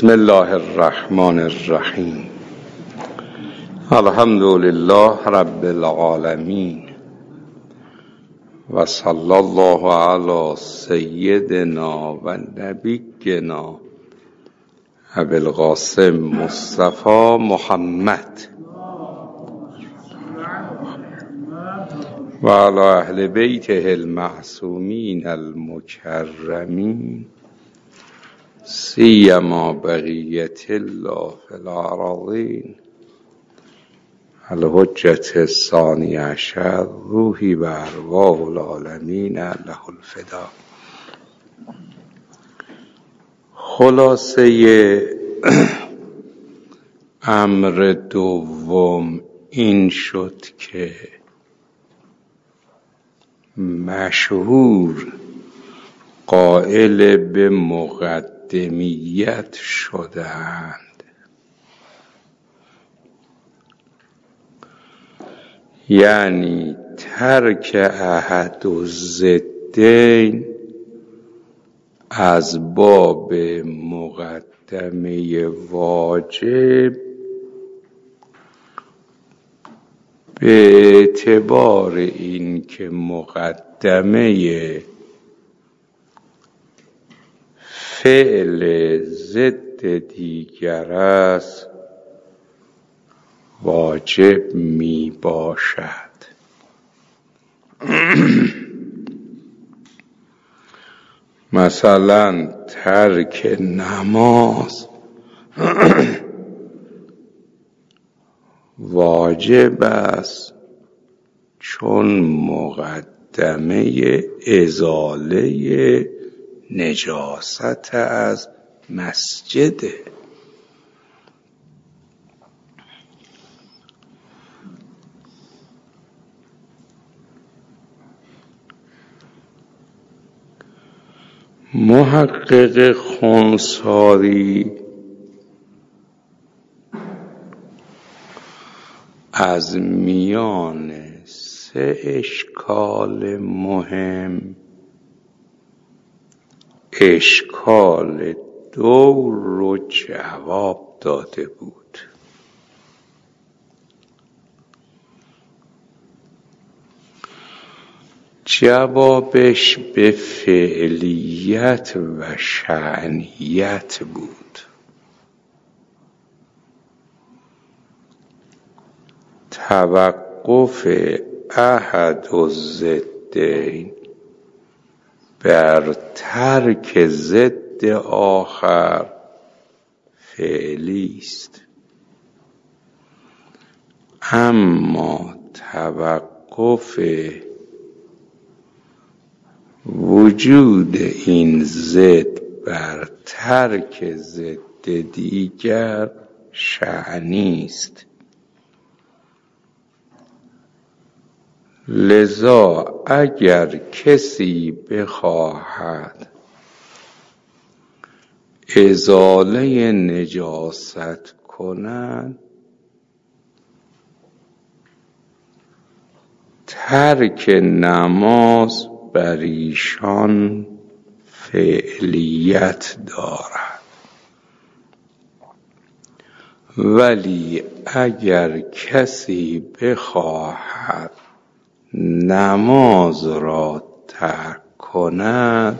بسم الله الرحمن الرحیم. الحمد لله رب العالمین و صلی الله علی سیدنا و نبینا ابی القاسم مصطفی محمد و علی اهل بیته المعصومین المکرمین سیما بقیت الله فی الارضین الحجة الثانی عشر روحی و ارواح العالمین له الفدا. خلاصه امر دوم این شد که مشهور قائل به مقدمیت شدند، یعنی ترک احد الضدین از باب مقدمه واجب به اعتبار این که مقدمه فعل ضد دیگر است واجب می باشد. مثلا ترک نماز واجب است چون مقدمه ازاله نجاست از مسجده. محقق خنثاری از میان 3 اشکال مهم اشکال 2 رو جواب داده بود. جوابش به فعلیت و شأنیت بود. توقف احد الضدین بر ترک ضد آخر فعلی است، اما توقف وجود این ضد بر ترک ضد دیگر شأنی است. لذا اگر کسی بخواهد ازاله نجاست کند، ترک نماز بر ایشان فعلیت دارد، ولی اگر کسی بخواهد نماز را ترک کند،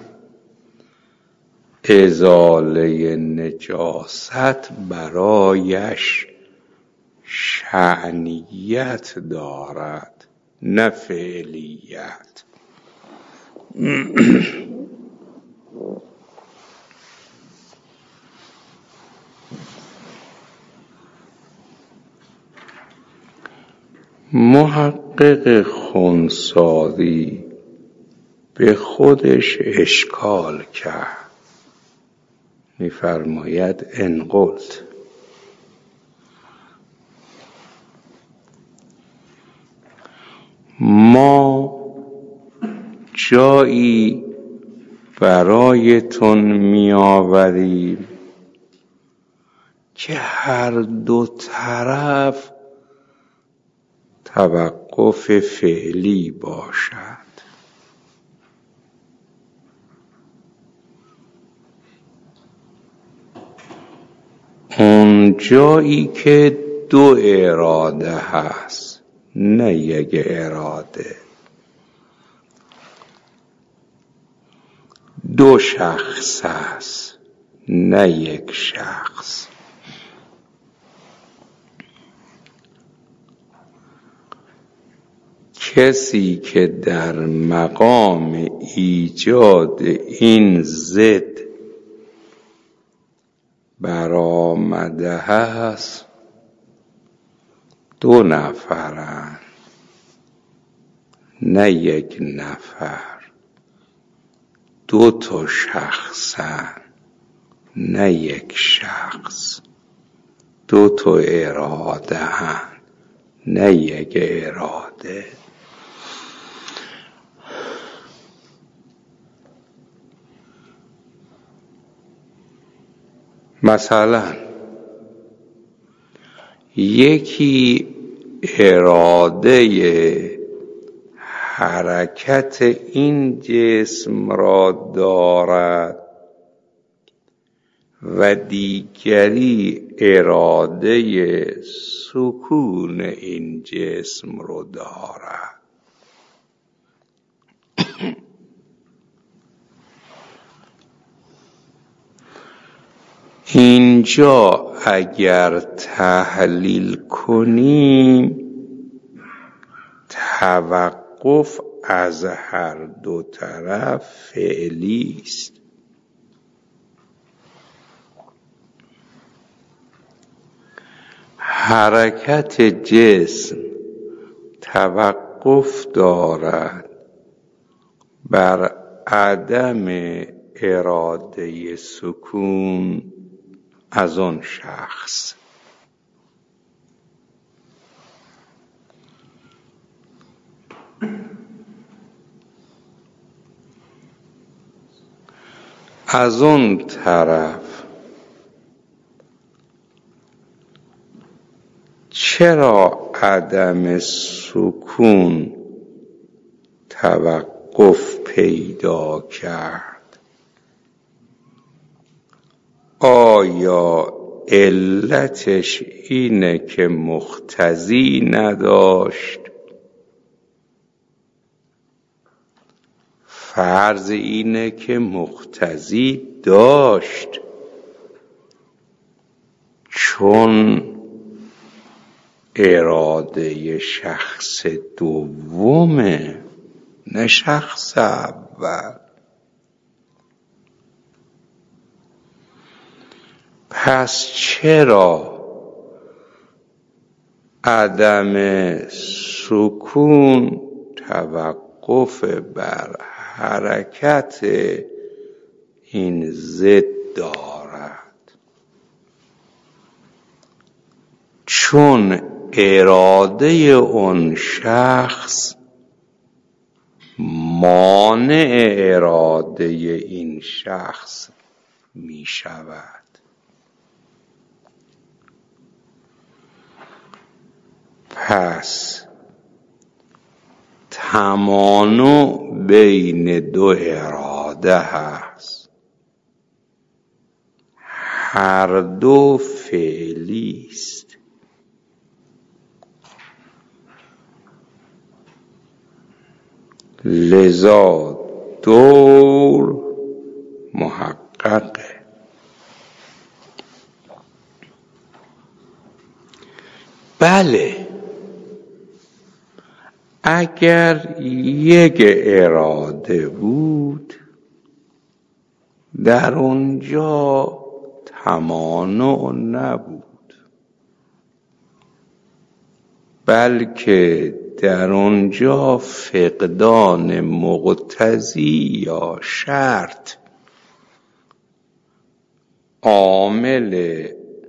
ازاله نجاست برایش شأنیت دارد نه فعلیت. محقق خنثاری به خودش اشکال کرد. می‌فرماید ان قلت ما جایی برایتون می‌آوریم که هر دو طرف توقف فعلی باشد، اون جایی که دو اراده هست، نه یک اراده. دو شخص هست، نه یک شخص. کسی که در مقام ایجاد این ضد برآمده است، دو نفرند، نه یک نفر. دو تا شخصند، نه یک شخص. دو تا اراده هست، نه یک اراده. مثلا یکی اراده حرکت این جسم را دارد و دیگری اراده سکون این جسم را دارد. اینجا اگر تحلیل کنیم، توقف از هر دو طرف فعلی است. حرکت جسم توقف دارد بر عدم اراده سکون از آن شخص. از اون طرف چرا عدم سکون توقف پیدا کرد؟ آیا علتش اینه که مقتضی نداشت؟ فرض اینه که مقتضی داشت، چون اراده شخص دومه، نه شخص اول. پس چرا عدم سکون توقف بر حرکت این ضد دارد؟ چون اراده اون شخص مانع اراده این شخص می شود. پس تمانع بین دو اراده هست، هر دو فعلی است. لذا دور محققه. بله، اگر یک اراده بود، در اونجا تمانع نبود، بلکه در اونجا فقدان مقتضی یا شرط عامل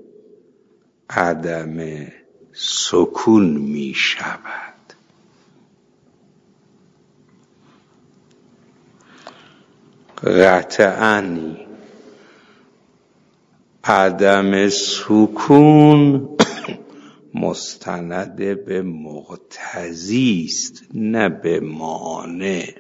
عدم سکون می شود. قطعاً عدم سکون مستند به مقتضی است، نه به مانع.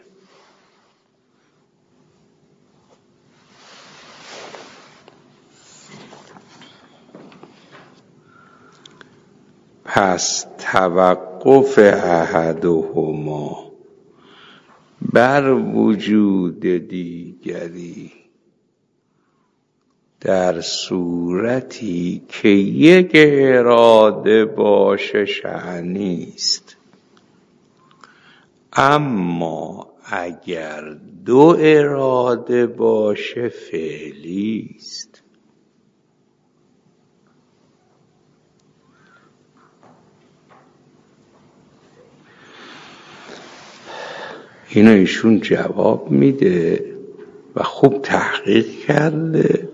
پس توقف احدهما بر وجود دیگری در صورتی که یک اراده باشه شأنی است، اما اگر دو اراده باشه فعلی است. اینو ایشون جواب میده و خوب تحقیق کرده.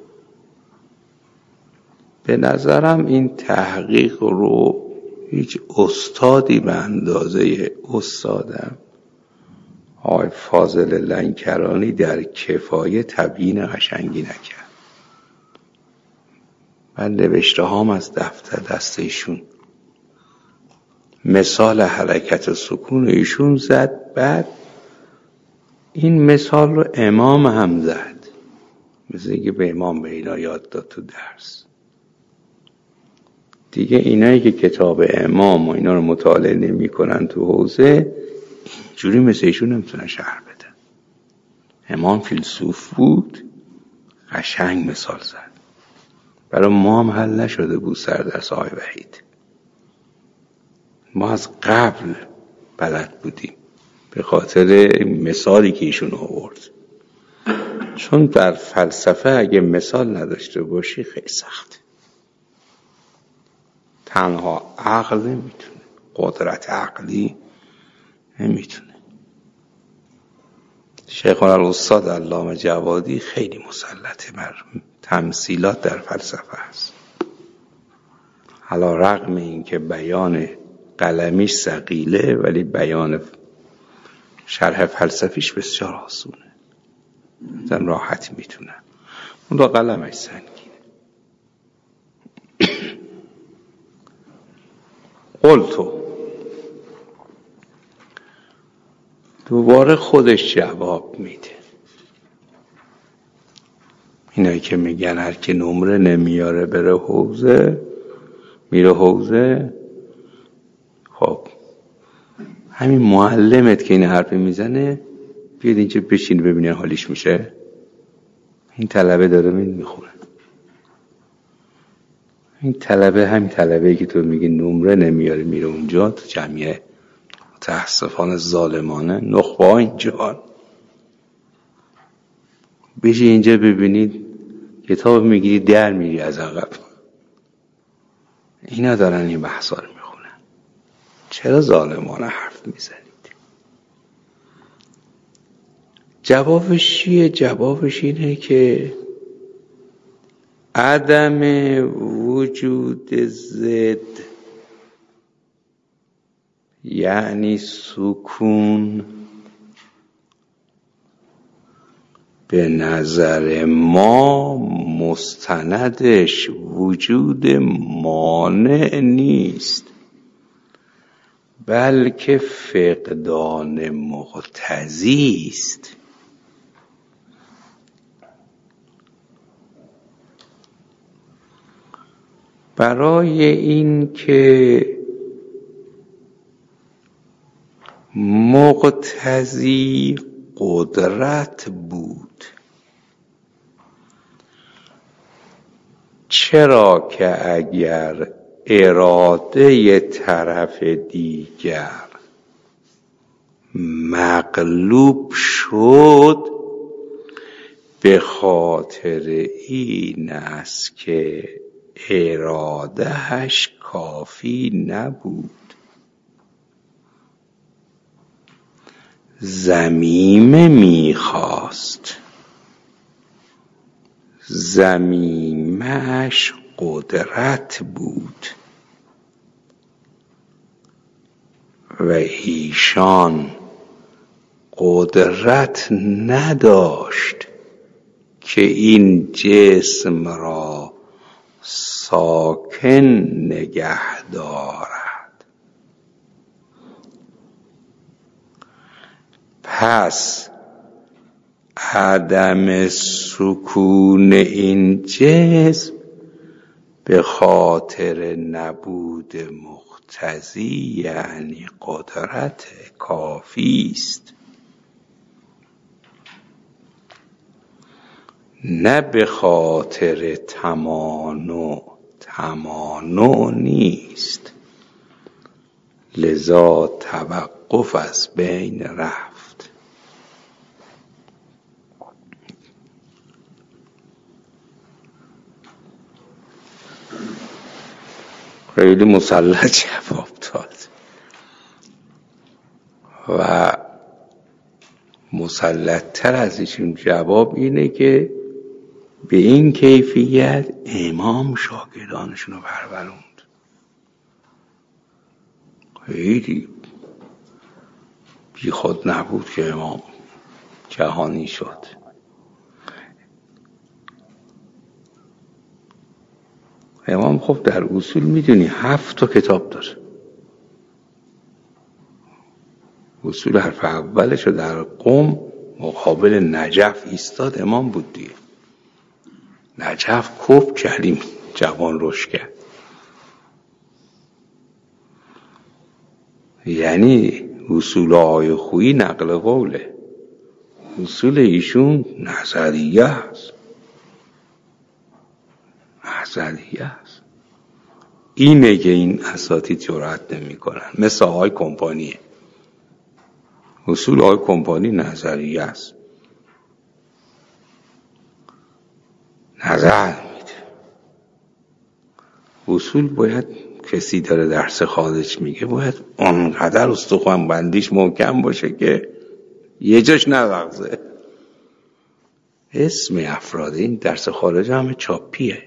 به نظرم این تحقیق رو هیچ استادی به اندازه استادم آقای فاضل لنکرانی در کفایه تبیین قشنگی نکرد. من نوشته هام از دفتر دست ایشون مثال حرکت سکون ایشون زد، بعد این مثال رو امام هم زد، مثل اینکه به امام به اینا یاد داد تو درس. دیگه اینایی که کتاب امام و اینا رو مطالعه نمی کنن تو حوزه، اینجوری مثل ایشون نمیتونن شرح بدن. امام فیلسوف بود، قشنگ مثال زد. برای ما هم حل نشده بود سردرس آقای وحید. ما از قبل بلد بودیم به خاطر مثالی که ایشون آورد. چون در فلسفه اگه مثال نداشته باشی خیلی سخته. تنها عقل نمیتونه، قدرت عقلی نمیتونه. شیخنا الاستاد علامه جوادی خیلی مسلطه بر تمثیلات در فلسفه است. علی رغم این که بیان قلمیش ثقیله، ولی بیان شرح فلسفیش بسیار آسونه، زن راحت میتونه. اون دو قلمش سنگینه. قلتو دوباره خودش جواب میده. اینایی که میگن هر که نمره نمیاره بره حوزه، میره حوزه. خب همین معلمت که این حرفی میزنه بیاد اینجا بشین ببینی حالیش میشه. این طلبه داره میخونه. این طلبه همین طلبه‌ای که تو میگی نمره نمیاره میره اونجا تو جمعیه متاسفانه ظالمانه نخبه ها اینجا. بشی اینجا ببینید کتاب میگیری در میری از عقب. اینا دارن این بحثا رو میخونن. چرا ظالمانه حرف میزنید؟ جوابش چیه؟ جوابش اینه که عدم وجود ضد یعنی سکون به نظر ما مستندش وجود مانع نیست، بلکه فقدان مقتضی است. برای این که مقتضی قدرت بود، چرا که اگر اراده طرف دیگر مغلوب شد، به خاطر این است که ارادهش کافی نبود. زمیم میخواست، زمیمش قدرت بود و ایشان قدرت نداشت که این جسم را ساکن نگه دارد. پس عدم سکون این جسم به خاطر نبود مقتضی یعنی قدرت کافی است، نه به خاطر تمانع نیست، لذا توقف از بین رفت. خیلی مسلط جواب داد و مسلط‌تر از این جواب اینه که به این کیفیت امام شاگردانشون رو پروروند. خیلی بی خود نبود که امام جهانی شد. امام خب در اصول میدونی 7 تا کتاب داره. اصول حرف اولش رو در قم مقابل نجف ایستاد، امام بود دیگه. نجف کف کریم جوان روش کرد. یعنی اصول آقای خویی نقل قوله، اصول ایشون نظریه است. اینه که این اساتید جرأت نمی کنن. مثل آقای کمپانیه. اصول آقای کمپانی نظریه است، نظر میده. اصول باید کسی داره درس خارج میگه باید اونقدر استخوان بندیش محکم باشه که یه جاش نلغزه. اسم افراد این درس خارج همه چاپیه،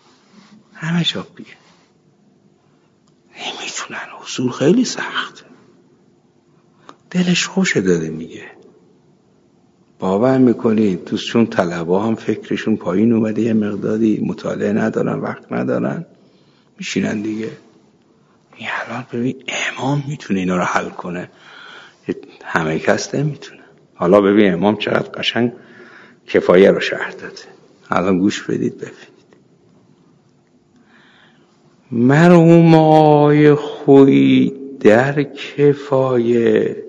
نمیتونن. اصول خیلی سخت، دلش خوشه داره میگه. باور میکنید دوستشون طلبه هم فکرشون پایین اومده، یه مقداری مطالعه ندارن، وقت ندارن، میشینن دیگه. این الان ببین امام میتونه اینا رو حل کنه، همه کس نمیتونه. حالا ببین امام چقدر قشنگ کفایه رو شرح داده. الان گوش بدید ببینید. مرحوم آقای خویی در کفایه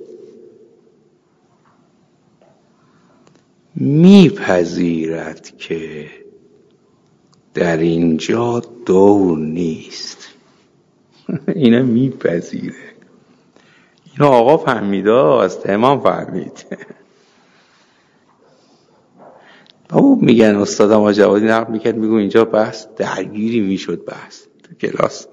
میپذیرد که در اینجا دور نیست. اینو میپذیره. اینو آقا فهمیده است، امام فهمید. او میگن استادم آقا جوادی نقل میکرد، میگو اینجا بحث درگیری میشد بحث تو کلاس.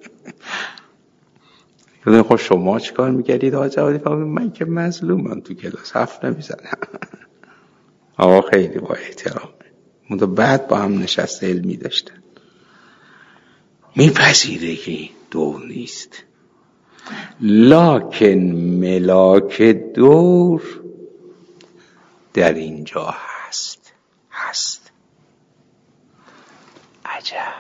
یادم خود شما چی کار میکردید آقا جوادی؟ فهمید من که مظلومم تو کلاس حرف نمیزنم. آقا خیلی با احترامه. منتها بعد با هم نشست علمی داشتن. میپذیره که دور نیست، لکن ملاک دور در اینجا هست. عجب،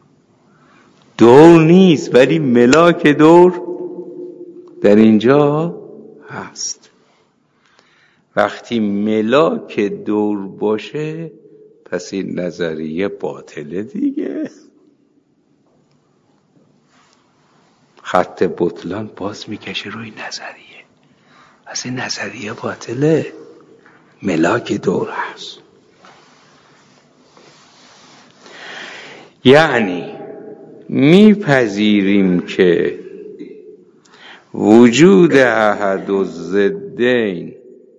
دور نیست ولی ملاک دور در اینجا هست. وقتی ملاک دور باشه پس این نظریه باطله دیگه. خط بطلان باز میکشه روی نظریه، پس این نظریه باطله، ملاک دور هست. یعنی میپذیریم که وجود احد الضدین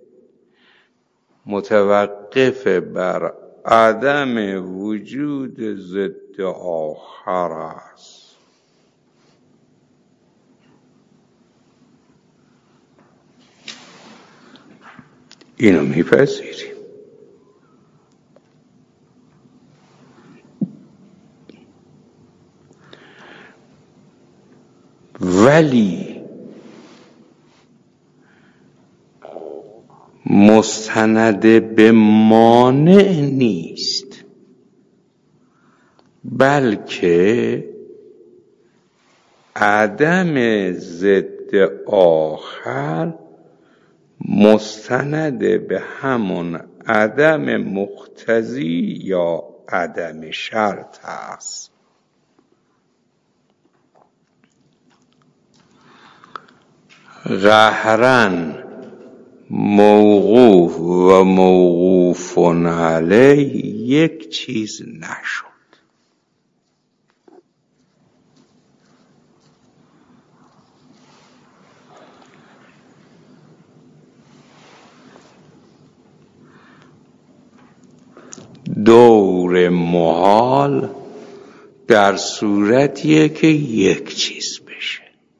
متوقف بر عدم وجود ضد آخر است. اینو میپذیریم. ولی مستند به مانع نیست، بلکه عدم ضد آخر مستند به همون عدم مقتضی یا عدم شرط است. قهرن موقوف و موقوف علیه یک چیز نشد. دور محال در صورتیه که یک چیز بشه.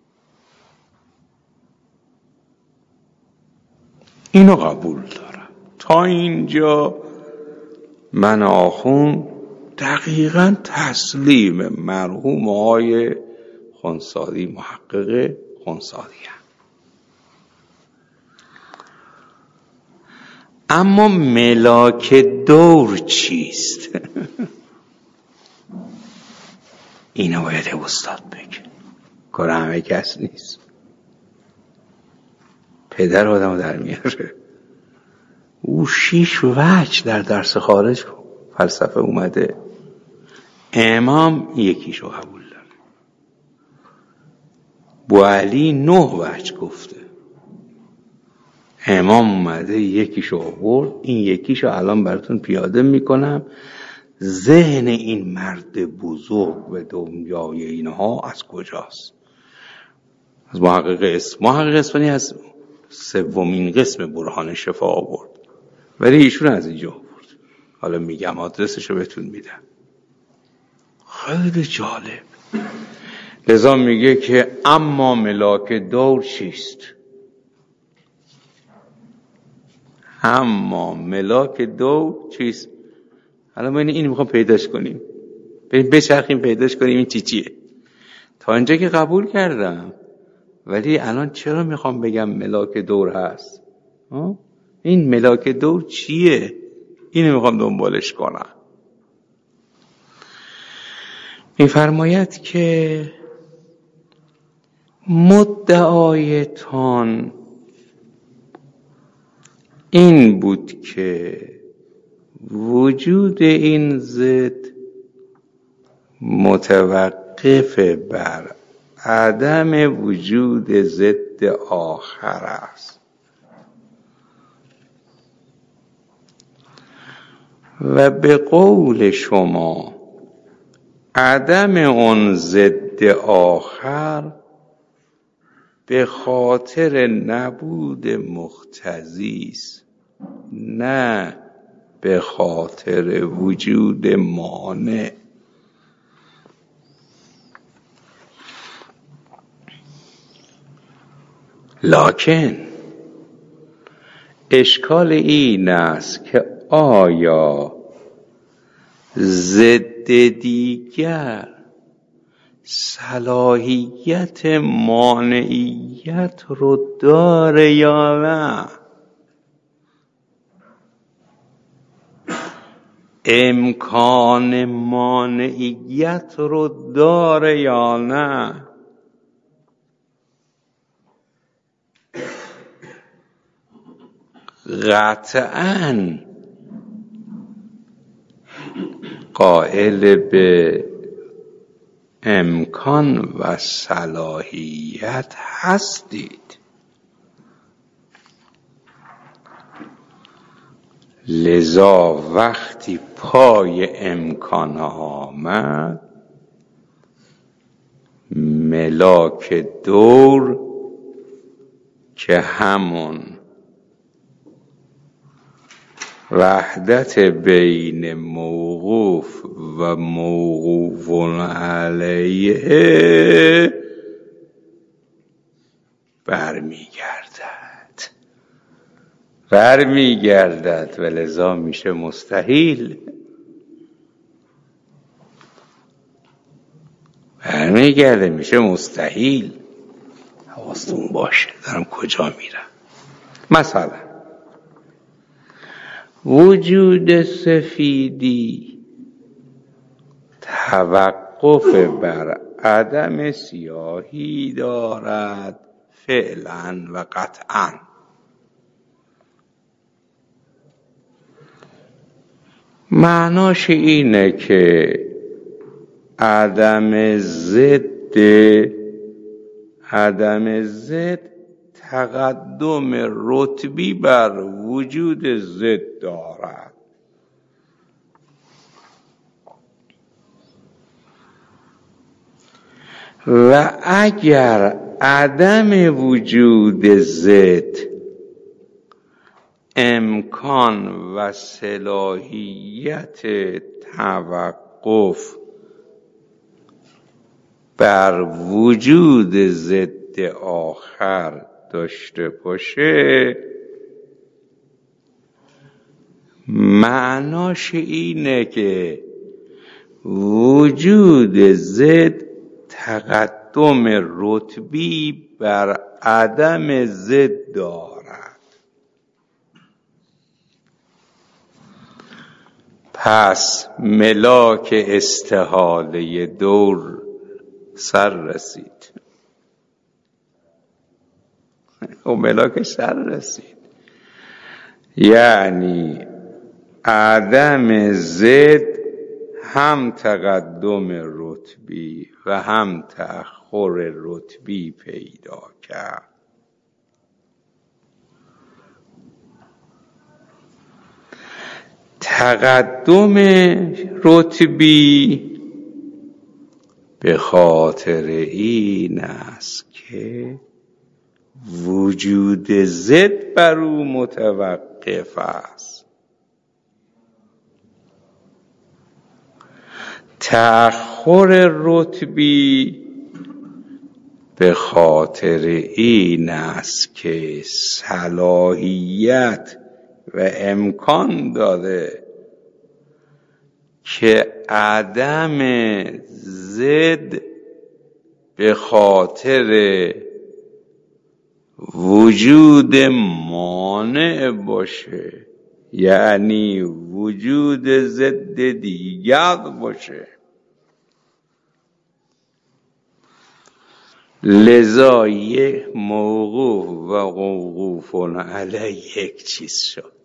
اینو قبول دارم. تا اینجا من آخوند دقیقاً تسلیم مرحوم آقای خونساری، محقق خونساری هم. اما ملاک دور چیست؟ اینو باید استاد بگه، کار همه کس نیست. پدر آدمو در میاره. او 6 وجه در درس خارج فلسفه اومده، امام یکیشو قبول داره. بوعلی 9 وجه گفته، امام اومده یکیشو آورد. این یکیشو الان براتون پیاده میکنم. ذهن این مرد بزرگ به دنیای اینها از کجاست؟ از محقق اصفهانی از 3مین قسم برهان شفا آورد، ولی ایشون از اینجا آورد. حالا میگم آدرسشو بهتون میدم. خیلی جالب. لذا میگه که اما ملاک دور چیست؟ اما ملاک دور چیست؟ حالا ما این میخوام پیداش کنیم، بریم بچرخیم پیداش کنیم این چیه. تا اینجا که قبول کردم، ولی الان چرا میخوام بگم ملاک دور هست؟ این ملاک دور چیه؟ اینو میخوام دنبالش کنم. میفرماید که مدعایتان این بود که وجود این ضد متوقف بر عدم وجود ضد آخر است و به قول شما عدم اون ضد آخر به خاطر نبود مقتضی است، نه به خاطر وجود مانع. لکن اشکال این است که آیا ضد دیگر صلاحیت مانعیت رو داره یا نه؟ امکان مانعیت رو داره یا نه؟ قطعاً قائل به امکان و صلاحیت هستید. لذا وقتی پای امکان آمد، ملاک دور که همون وحدت بین موقوف و موقوف علیه برمیگردد و لذا میشه مستحیل. برمیگرده میشه مستحیل. حواستون باشه دارم کجا میرم. مثلا وجود سفیدی توقف بر عدم سیاهی دارد فعلا و قطعا. معناش اینه که عدم ضد تقدم رتبی بر وجود ضد دارد. و اگر عدم وجود ضد امکان و صلاحیت توقف بر وجود ضد آخر داشته باشه، معناش اینه که وجود ضد تقدم رتبی بر عدم ضد دارد. پس ملاک استحاله دور سر رسید. او ملاک سر رسید، یعنی عدم ضد هم تقدم رتبی و هم تأخر رتبی پیدا کرد. تقدم رتبی به خاطر این است که وجود ضد بر او متوقف است. تأخر رتبی به خاطر این است که صلاحیت و امکان داده که عدم ضد به خاطر وجود مانع باشه، یعنی وجود ضد دیگر باشه. لذا یک موقوف و موقوف علیه یک چیز شد.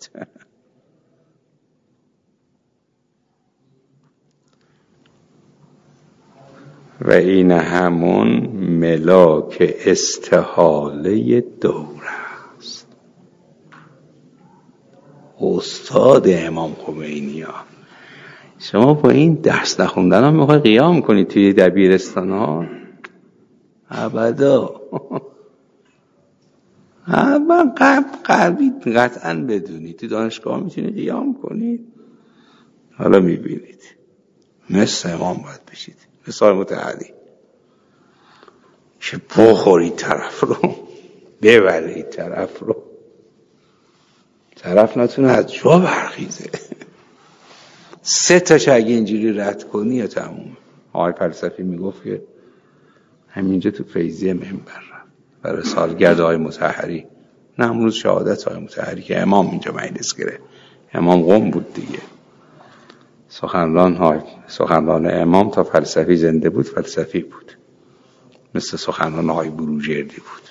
و این همون ملاک استحاله دور است. استاد امام خمینی ها، شما با این درس نخوندن ها میخوای قیام کنی توی دبیرستان ها؟ ابدا. قطعا بدونی تو دانشگاه میتونی قیام کنید. حالا میبینید مثل امام باید بشید، مثل متحدی که بخورید طرف رو، ببرید طرف رو، طرف نتونه از جا برخیزه. 3 تا اگه اینجوری رد کنی یا تموم. آقای فلسفی میگفت که همینجا تو فیضیه منبر رفت برای سالگرد آقای مطهری، نه امروز شهادت آقای مطهری که امام اینجا مجلس گرفت. امام قم بود دیگه. سخنران امام تا فلسفی زنده بود فلسفی بود، مثل سخنران آقای بروجردی بود.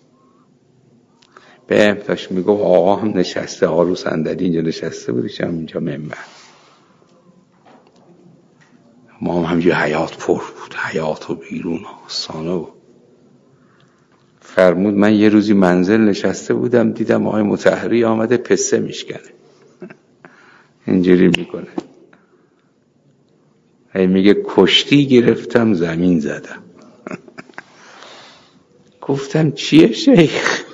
به امتاش میگفت آقا هم نشسته، آقا رو صندلی اینجا نشسته بودیش، هم اینجا منبر. ما هم همینجا حیات پر بود، حیات و بیرون آستانه بود. فرمود من یه روزی منزل نشسته بودم، دیدم آقای مطهری آمده پسته میشکنه. اینجوری میکنه. میگه کشتی گرفتم زمین زدم. گفتم چیه شیخ؟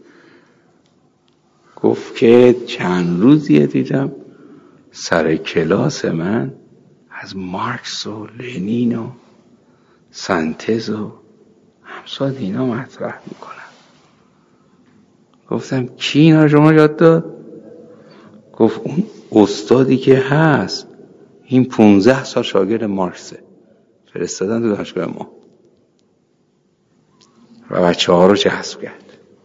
گفت که چند روزیه دیدم سر کلاس من از مارکس و لنین و سنتز و همساد اینا مطرح میکنن. گفتم کی اینا شما یاد داد؟ گفت اون استادی که هست این 15 سال شاگرد مارکسه، فرستادن تو دانشگاه ما و بچه ها رو جذب کرد.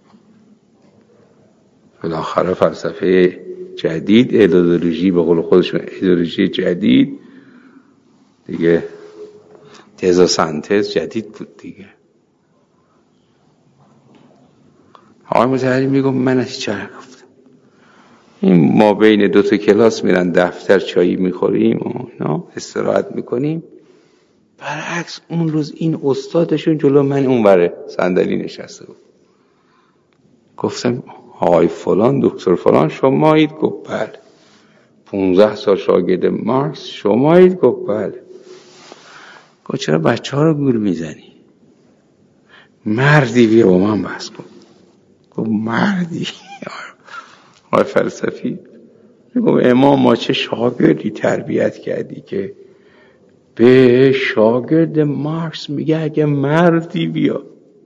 بالاخره فلسفه جدید، ایدئولوژی به قول خودشون ایدئولوژی جدید دیگه، تز و سنتز جدید بود دیگه. آقای مطهری میگم من از چه گفتم این ما بین 2 تا کلاس میرن دفتر چایی میخوریم و اینا استراحت میکنیم، برعکس اون روز این استادشون جلو من اون بره صندلی نشسته بود. گفتم آقای فلان دکتر فلان شمایید؟ گفت بله. 15 سال شاگرد مارکس شمایید؟ گفت بله. گفت چرا بچه ها رو گول میزنی؟ مردی بیا با من بحث کن. گفت مردی؟ آقای فلسفی میگم امام ما چه شاگردی تربیت کردی که به شاگرد مارکس میگه اگه مردی بیا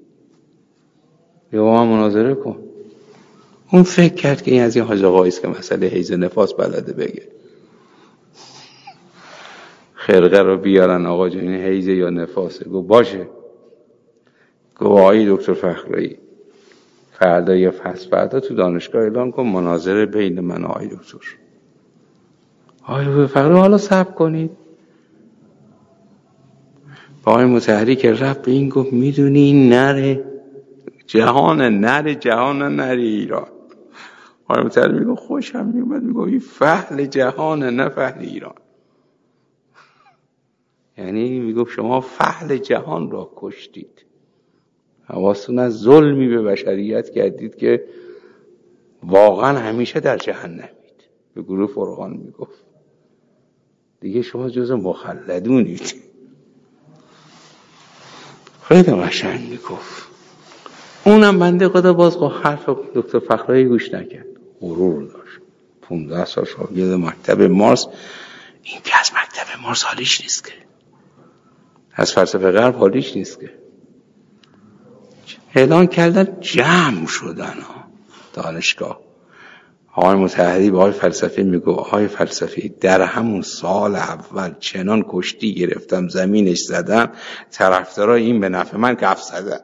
با من مناظره کن. اون فکر کرد که این از این حاج آقایی است که مسئله حیض نفاس بلده بگه. خرقه رو بیارن آقا جون این حیض یا نفاسه؟ گفت باشه. گفت آقای دکتر فخرایی فردا یا فردا تو دانشگاه اعلام کن مناظره بین من و آقای دکتر. آقای دکتر فخرایی حالا صبر کنید. با آقای مطهری که رفت به این گفت میدونی این نر جهان ایران. آقای مطهری میگه خوشم میومد، میگه این فحل جهانه نه فحل ایران. یعنی میگه شما فحل جهان را کشتید، حواستون از ظلمی به بشریت کردید که واقعا همیشه در جهنمید. به گروه فرقان میگفت دیگه شما جز مخلدونید. خیلی قشنگ میگفت. اونم بنده خدا باز حرف دکتر فخرایی گوش نکرد، غرور داشت. 15 سال شاگرد مکتب مارس. این که از مکتب مارس حالیش نیست که، از فلسفه غرب حالیش نیست که. اعلان کردن جمع شدن دانشگاه. آقای مطهری به آقای فلسفی میگو آقای فلسفی در همون سال اول چنان کشتی گرفتم زمینش زدم طرفدارای این به نفع من کف زدن.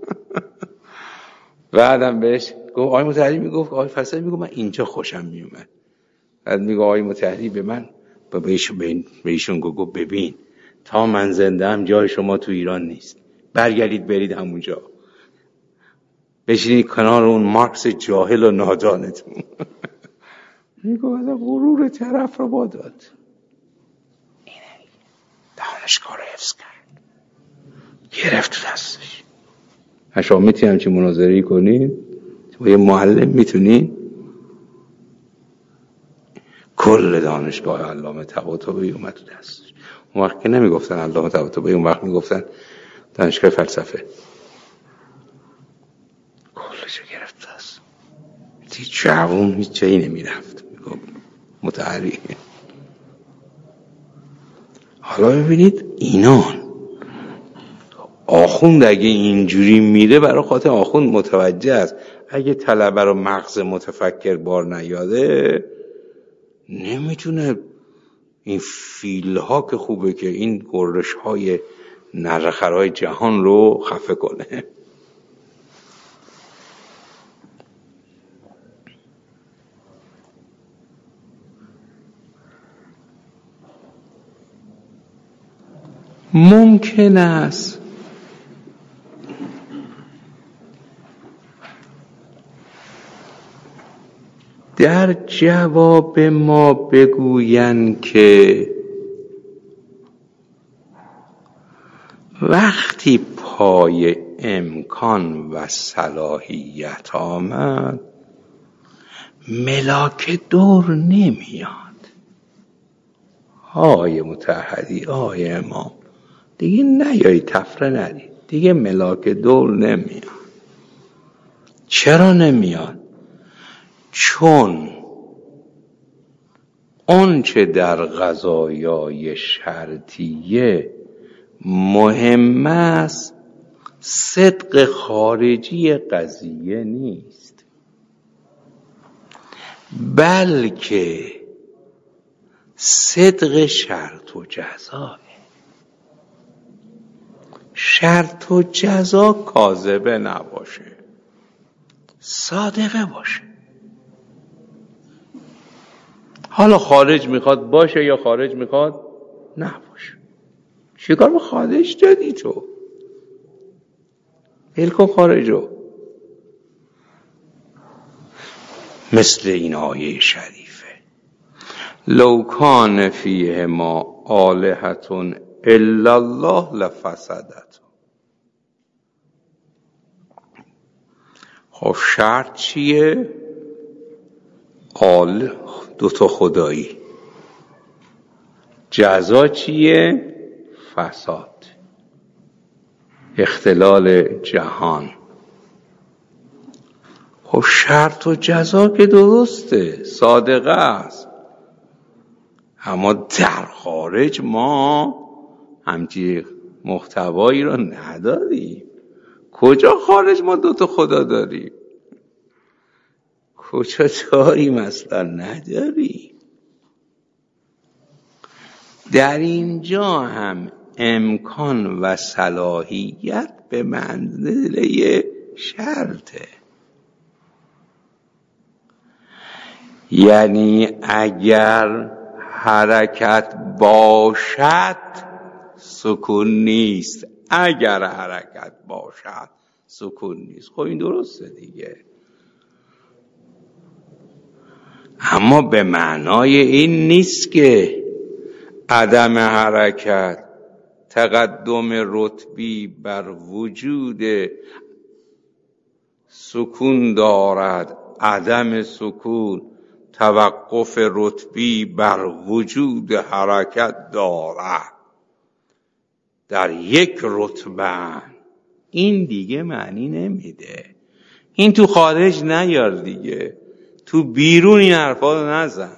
بعدم بهش گفت آقای مطهری میگفت آقای فلسفی میگفت من اینجا خوشم میومد. بعد میگه آقای مطهری به من بهشون گفت ببین تا من زنده ام جای شما تو ایران نیست، برگردید برید همونجا بشینید کنار اون مارکس جاهل و نادانتون. میگه از غرور طرف رو باداد. اینه دانشگاه رو حفظ کرد، گرفت دستش. شما میتونی همچین مناظری کنید با یه معلم؟ میتونی؟ کل دانشگاه علامه طباطبایی اومد تو دستش. اون وقت که نمیگفتن علامه طباطبایی، اون وقت میگفتن دانشگاه فلسفه. کلش گرفت دست. هیچ جوون هیچ جایی نمیرفت. میگم متحری. حالا ببینید اینان آخوند اگه اینجوری میره برای خاطر آخوند متوجه است اگه طلبه رو مغز متفکر بار نیاده نمیتونه این فیلها که خوبه که این گرش های نرخرهای جهان رو خفه کنه. ممکن است در جواب ما بگویند که وقتی پای امکان و صلاحیت آمد ملاک دور نمیاد. آقای مطهری، آقای امام دیگه نیایی تفره ندید، دیگه ملاک دور نمیاد. چرا نمیاد؟ چون اون چه در قضایای شرطیه مهم است صدق خارجی قضیه نیست، بلکه صدق شرط و جزاه. شرط و جزا کاذبه نباشه، صادقه باشه. حالا خارج میخواد باشه یا خارج میخواد نباشه. چیکار به خارج دادی تو؟ بلکن خارجو. مثل این آیه شریفه لو کان فیه ما آلهة الا الله لفسدت. خب شرط چیه؟ قال دوتا خدایی. جزا چیه؟ فساد، اختلال جهان. خب شرط و جزا که درسته، صادقه است، اما در خارج ما همچی محتوایی رو نداریم. کجا خارج ما دوتا خدا داریم؟ کجا داریم؟ اصلا نداریم. در اینجا هم امکان و صلاحیت به منزله شرطه. یعنی اگر حرکت باشد سکون نیست، اگر حرکت باشد سکون نیست. خب این درسته دیگه، اما به معنای این نیست که عدم حرکت تقدم رتبی بر وجود سکون دارد، عدم سکون توقف رتبی بر وجود حرکت دارد. در یک رتبه این دیگه معنی نمیده. این تو خارج نیار دیگه، تو بیرون این حرفا رو نزن.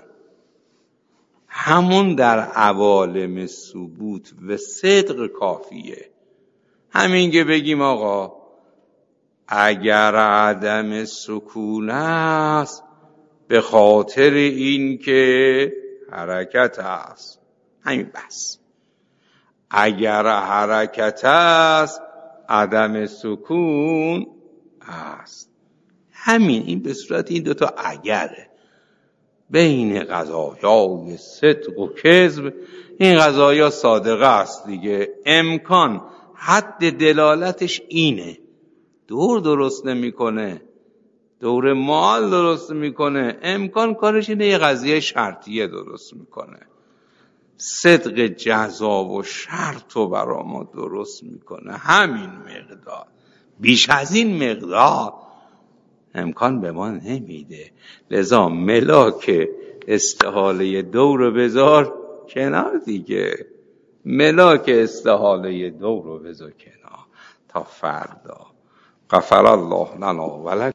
همون در عوالم ثبوت و صدق کافیه. همین که بگیم آقا اگر عدم سکون است به خاطر این که حرکت است، همین بس. اگر حرکت است عدم سکون است، همین. این به صورت این دوتا اگره. بین قضایای صدق و کذب، این قضایا صادقه است دیگه، امکان حد دلالتش اینه، دور درست نمیکنه، دور مال درست میکنه، امکان کارش اینه یه قضیه شرطیه درست میکنه، صدق جزا و شرط رو برا ما درست میکنه. همین مقدار، بیش از این مقدار امکان به ما نمیده. لذا ملاک استحاله دور بذار کنار دیگه، ملاک استحاله دور بذار کنار تا فردا. غفر الله لنا و لکم.